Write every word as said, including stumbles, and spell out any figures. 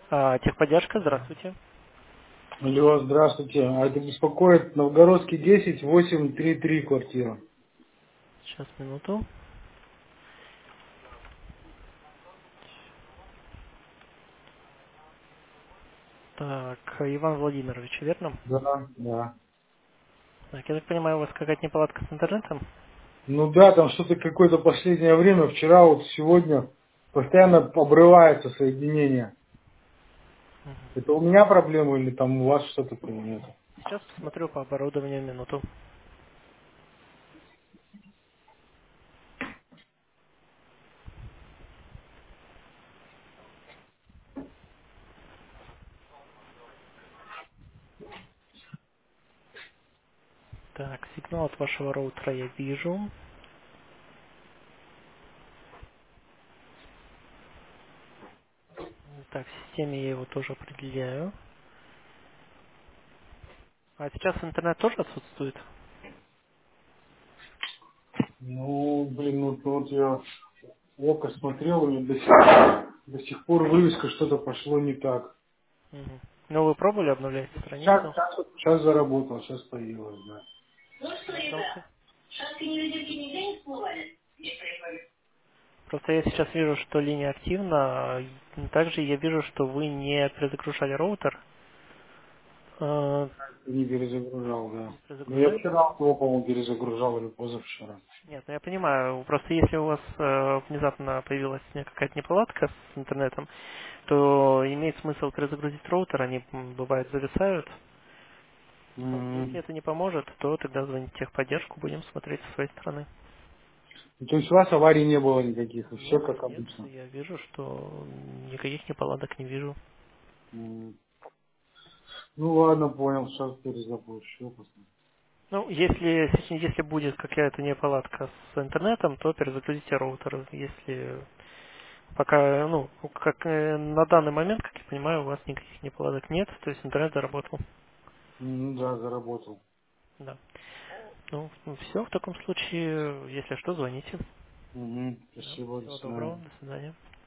А, техподдержка, здравствуйте. Алло, здравствуйте. А это беспокоит Новгородский десять, восемь, три три квартира. Сейчас, минуту. Так, Иван Владимирович, верно? Да, да. Так, я так понимаю, у вас какая-то неполадка с интернетом? Ну да, там что-то какое-то последнее время, вчера, вот сегодня, постоянно обрывается соединение. Мгм. Это у меня проблема или там у вас что-то нет? Сейчас посмотрю по оборудованию минуту. Так, сигнал от вашего роутера я вижу. Так, в системе я его тоже определяю. А сейчас интернет тоже отсутствует? Ну, блин, ну вот я в око смотрел, и до сих, до сих пор вывеска что-то пошло не так. Мгм. Ну, вы пробовали обновлять Сейчас, страницу? сейчас, сейчас заработал, сейчас появилось, да. Ну, потому что... Просто я сейчас вижу, что линия активна. а и Также я вижу, что вы не перезагружали роутер. Э, Не перезагружал, да. Не Ну, я перезагружали? вчера его, по-моему, перезагружал или позавчера. Нет, ну я понимаю, просто если у вас э, внезапно появилась не- какая-то неполадка с интернетом, то имеет смысл перезагрузить роутер, они м, бывает зависают. Вот. Если М. это не поможет, то тогда звоните в техподдержку, будем смотреть с своей стороны. Ну, то есть у вас аварий не было никаких, и все Нет, как нет, обычно. я вижу, что никаких неполадок не вижу. М. Ну ладно, понял, сейчас перезапущу. посмотрим. Ну, если, если будет какая-то неполадка с интернетом, то перезагрузите роутер. Если пока, ну, как э, на данный момент, как я понимаю, у вас никаких неполадок нет, то есть интернет заработал. М, Да, заработал. Да. Ну, все, в таком случае, если что, звоните. Мгм. Да. Спасибо, до Всего доброго, свидания. до свидания.